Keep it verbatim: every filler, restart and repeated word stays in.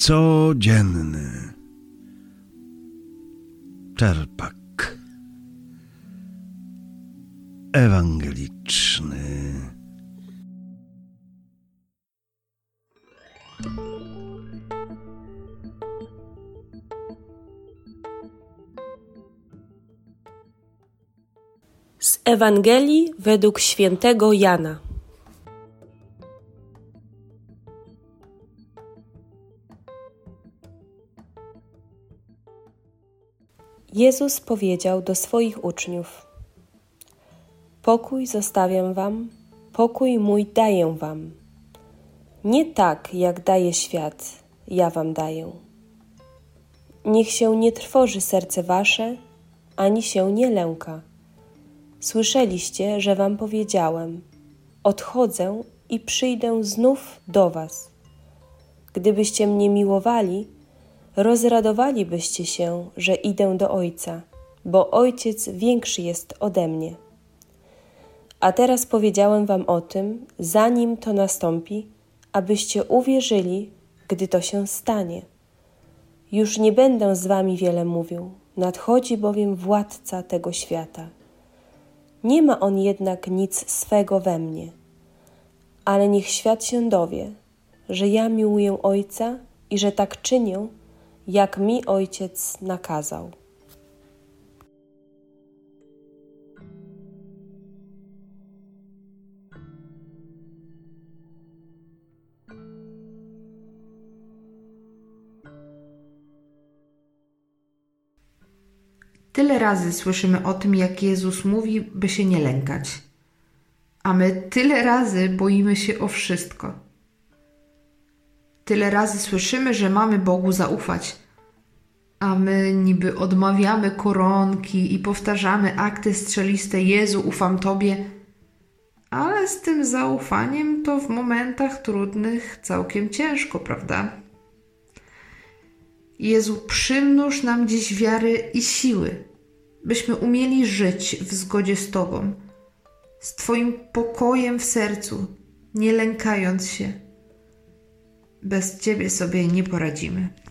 Codzienny czerpak ewangeliczny. Z Ewangelii według świętego Jana. Jezus powiedział do swoich uczniów: Pokój zostawiam wam, pokój mój daję wam. Nie tak, jak daje świat, ja wam daję. Niech się nie trwoży serce wasze, ani się nie lęka. Słyszeliście, że wam powiedziałem: odchodzę i przyjdę znów do was. Gdybyście mnie miłowali, rozradowalibyście się, że idę do Ojca, bo Ojciec większy jest ode mnie. A teraz powiedziałem wam o tym, zanim to nastąpi, abyście uwierzyli, gdy to się stanie. Już nie będę z wami wiele mówił, nadchodzi bowiem władca tego świata. Nie ma on jednak nic swego we mnie, ale niech świat się dowie, że ja miłuję Ojca i że tak czynię, jak mi Ojciec nakazał. Tyle razy słyszymy o tym, jak Jezus mówi, by się nie lękać. A my tyle razy boimy się o wszystko. Tyle razy słyszymy, że mamy Bogu zaufać, a my niby odmawiamy koronki i powtarzamy akty strzeliste: Jezu, ufam Tobie. Ale z tym zaufaniem to w momentach trudnych całkiem ciężko, prawda? Jezu, przymnóż nam dziś wiary i siły, byśmy umieli żyć w zgodzie z Tobą, z Twoim pokojem w sercu, nie lękając się. Bez Ciebie sobie nie poradzimy.